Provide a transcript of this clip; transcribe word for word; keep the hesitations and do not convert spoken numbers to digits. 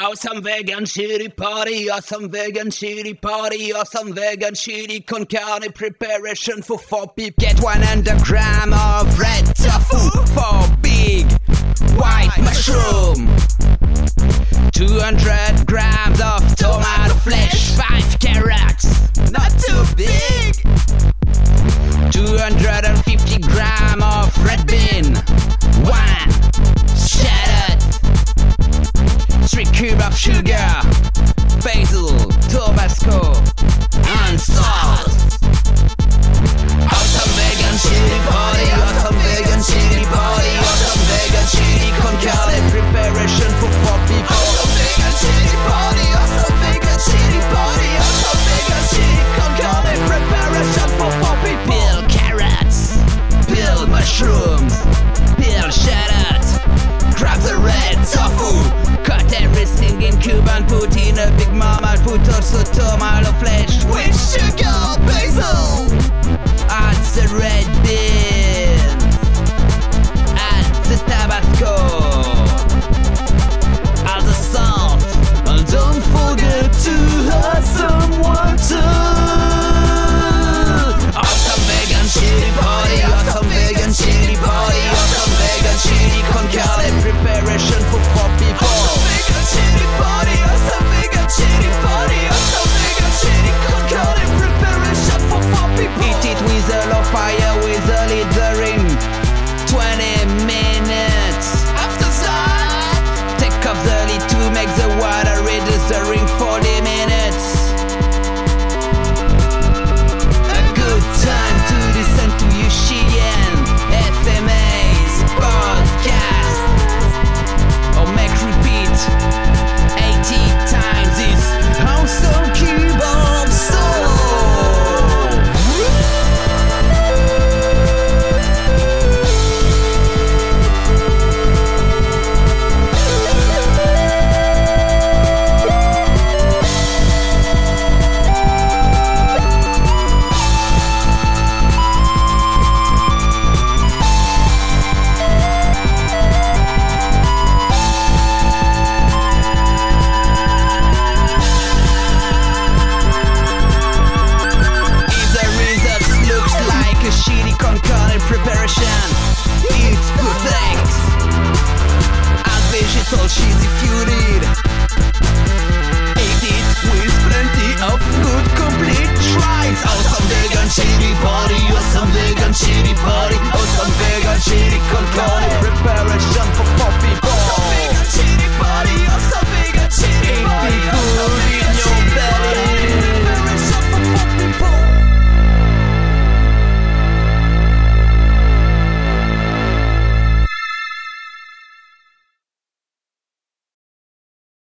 Awesome vegan chili party, awesome vegan chili party, awesome vegan chili con carne preparation for four people. Get one hundred grams of red tofu for big white mushroom. two hundred grams of tomato flesh, five carrots, not too big. two hundred fifty grams of red bean, one shallot. Three cubes of sugar, basil, Tabasco, and salt. Awesome vegan chili party, awesome vegan chili party, awesome vegan chili con carne preparation for four people. Awesome vegan chili party, awesome vegan chili party, awesome vegan chili con carne preparation for four people. Peel carrots, peel mushrooms, peel shallots, grab the red tofu. Cut everything in cube and put in a big marmite. Put also tomato flesh with sugar, basil. Add the red